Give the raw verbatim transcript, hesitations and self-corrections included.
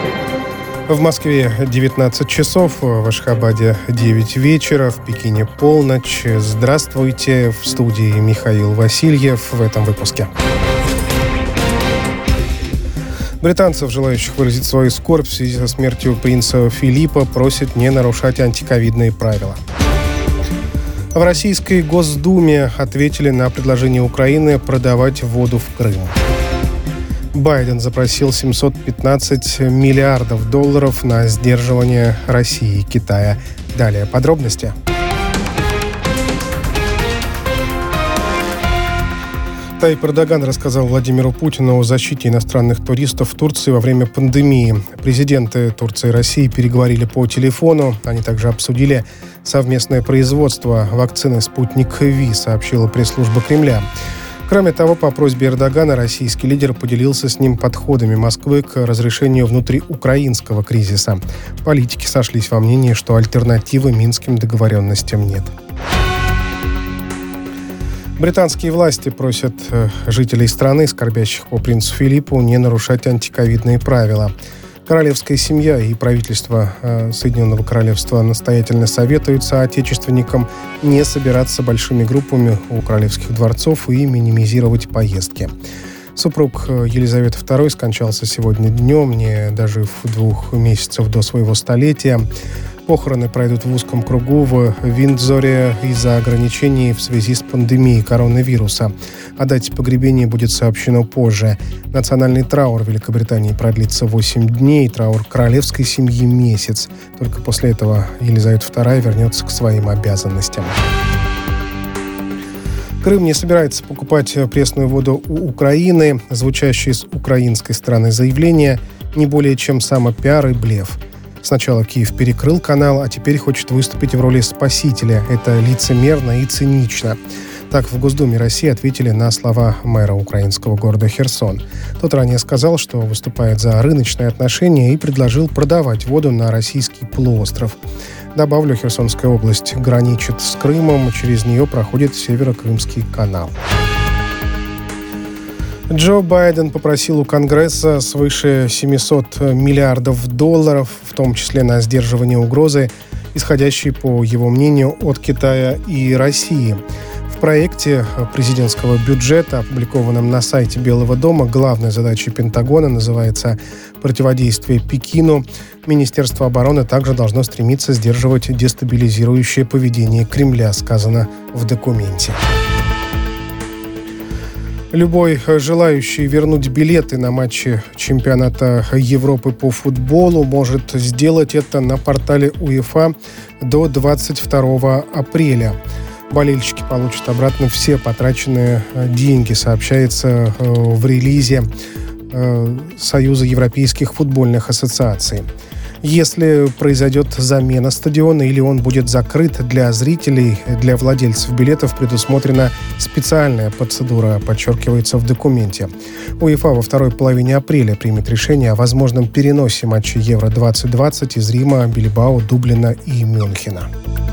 В Москве девятнадцать часов, в Ашхабаде девять вечера, в Пекине полночь. Здравствуйте, в студии Михаил Васильев в этом выпуске. Британцев, желающих выразить свою скорбь в связи со смертью принца Филиппа, просят не нарушать антиковидные правила. В Российской Госдуме ответили на предложение Украины продавать воду в Крым. Байден запросил семьсот пятнадцать миллиардов долларов на сдерживание России и Китая. Далее подробности. Таyyip Эрдоган рассказал Владимиру Путину о защите иностранных туристов в Турции во время пандемии. Президенты Турции и России переговорили по телефону. Они также обсудили совместное производство вакцины «Спутник Ви», сообщила пресс-служба Кремля. Кроме того, по просьбе Эрдогана российский лидер поделился с ним подходами Москвы к разрешению внутриукраинского кризиса. Политики сошлись во мнении, что альтернативы минским договоренностям нет. Британские власти просят жителей страны, скорбящих по принцу Филиппу, не нарушать антиковидные правила. Королевская семья и правительство Соединенного Королевства настоятельно советуют соотечественникам не собираться большими группами у королевских дворцов и минимизировать поездки. Супруг Елизаветы второй скончался сегодня днем, не дожив двух месяцев до своего столетия. Похороны пройдут в узком кругу в Виндзоре из-за ограничений в связи с пандемией коронавируса. О дате погребения будет сообщено позже. Национальный траур в Великобритании продлится восемь дней, траур королевской семьи – месяц. Только после этого Елизавета вторая вернется к своим обязанностям. Крым не собирается покупать пресную воду у Украины. Звучащее с украинской стороны заявление не более чем самопиар и блеф. Сначала Киев перекрыл канал, а теперь хочет выступить в роли спасителя. Это лицемерно и цинично. Так в Госдуме России ответили на слова мэра украинского города Херсон. Тот ранее сказал, что выступает за рыночные отношения и предложил продавать воду на российский полуостров. Добавлю, Херсонская область граничит с Крымом, через нее проходит Северо-Крымский канал. Джо Байден попросил у Конгресса свыше семьсот миллиардов долларов, в том числе на сдерживание угрозы, исходящей, по его мнению, от Китая и России. В проекте президентского бюджета, опубликованном на сайте Белого дома, главной задачей Пентагона называется «Противодействие Пекину». Министерство обороны также должно стремиться сдерживать дестабилизирующее поведение Кремля, сказано в документе. Любой желающий вернуть билеты на матчи чемпионата Европы по футболу может сделать это на портале УЕФА до двадцать второго апреля. Болельщики получат обратно все потраченные деньги, сообщается в релизе Союза европейских футбольных ассоциаций. Если произойдет замена стадиона или он будет закрыт для зрителей, для владельцев билетов предусмотрена специальная процедура, подчеркивается в документе. УЕФА во второй половине апреля примет решение о возможном переносе матчей Евро двадцать двадцать из Рима, Бильбао, Дублина и Мюнхена.